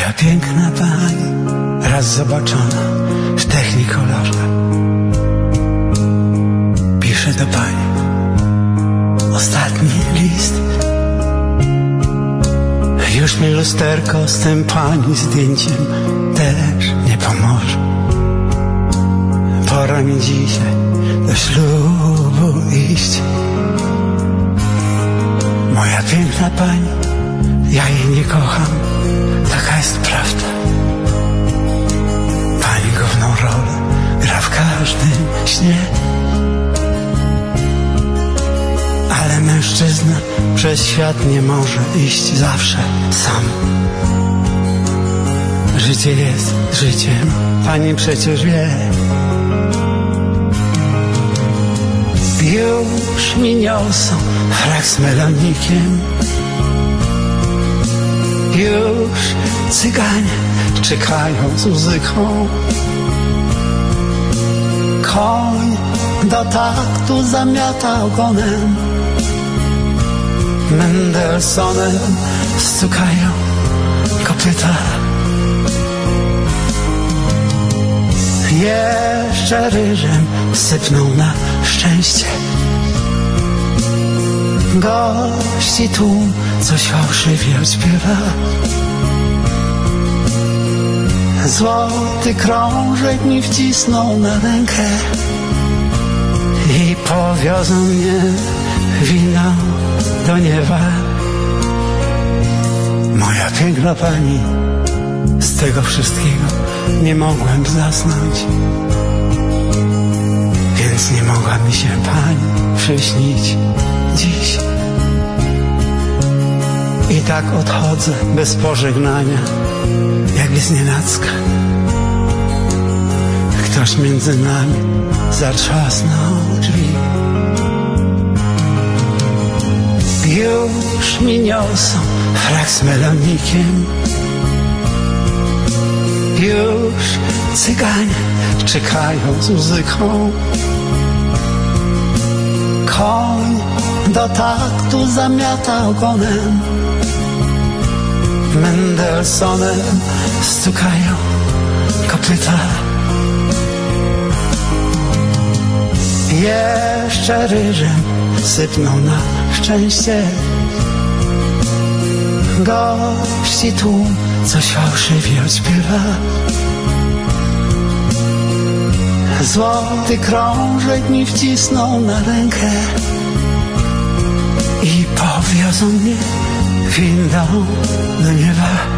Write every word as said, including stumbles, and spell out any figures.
Moja piękna pani, raz zobaczona w Technicolorze, pisze do pani ostatni list. Już mi lusterko z tym pani zdjęciem też nie pomoże. Pora mi dzisiaj do ślubu iść. Moja piękna pani, ja jej nie kocham, taka jest prawda. Pani główną rolę gra w każdym śnie. Ale mężczyzna przez świat nie może iść zawsze sam. Życie jest życiem, pani przecież wie. Już mi niosą frak z melonikiem. Już cyganie czekają z muzyką. Koń do taktu zamiata ogonem. Mendelsonem stukają kopyta. Jeszcze ryżem sypną na szczęście. Gości tłum coś fałszywie odśpiewa. Złoty krążek mi wcisną na rękę i powiozą mnie winą do nieba. Moja piękna pani, z tego wszystkiego nie mogłem zasnąć, więc nie mogła mi się pani przyśnić dziś. I tak odchodzę bez pożegnania, jakby znienacka. Ktoś między nami zatrzasnął drzwi. Już mi niosą frak z melonikiem. Już cyganie czekają z muzyką. Koń do taktu zamiata ogonem. Mendelsonem stukają kopyta. Jeszcze ryżem sypną na szczęście. Gości tłum coś fałszywie odśpiewa. Złoty krążek mi wcisną na rękę i powiozą mnie windą do nieba.